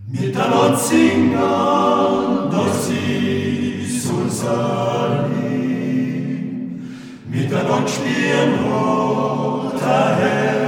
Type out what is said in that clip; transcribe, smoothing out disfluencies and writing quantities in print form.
Miteinander singen, das ist unser Lied. Miteinander spielen, oh, der Herr.